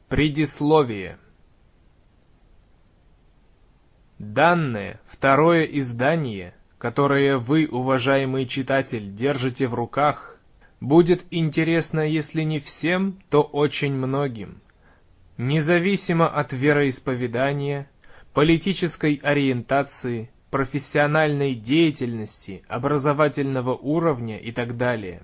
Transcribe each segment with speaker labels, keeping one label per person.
Speaker 1: Предисловие. Данное второе издание, которое вы, уважаемый читатель, держите в руках, будет интересно, если не всем, то очень многим. Независимо от вероисповедания, политической ориентации, профессиональной деятельности, образовательного уровня и так далее.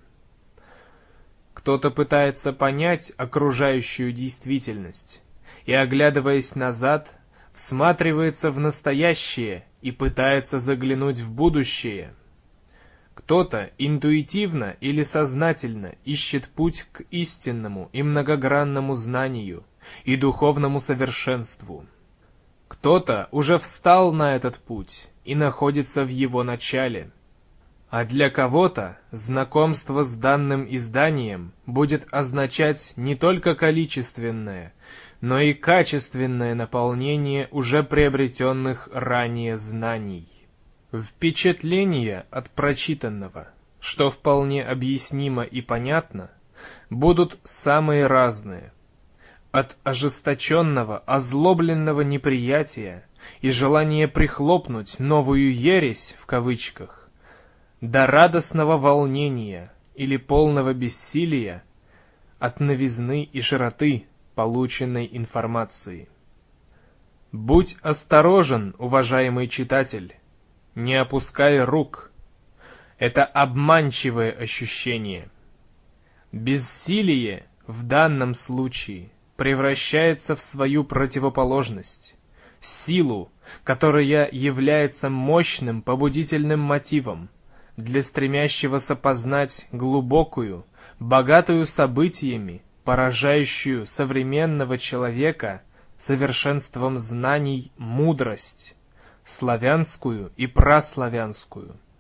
Speaker 1: Кто-то пытается понять окружающую действительность и, оглядываясь назад, всматривается в настоящее и пытается заглянуть в будущее. Кто-то интуитивно или сознательно ищет путь к истинному и многогранному знанию и духовному совершенству. Кто-то уже встал на этот путь и находится в его начале. А для кого-то знакомство с данным изданием будет означать не только количественное, но и качественное наполнение уже приобретенных ранее знаний. Впечатления от прочитанного, что вполне объяснимо и понятно, будут самые разные. От ожесточенного, озлобленного неприятия и желания прихлопнуть новую ересь в кавычках, до радостного волнения или полного бессилия от новизны и широты полученной информации. Будь осторожен, уважаемый читатель, не опускай рук. Это обманчивое ощущение. Бессилие в данном случае превращается в свою противоположность, силу, которая является мощным побудительным мотивом для стремящегося познать глубокую, богатую событиями, поражающую современного человека совершенством знаний мудрость, славянскую и праславянскую,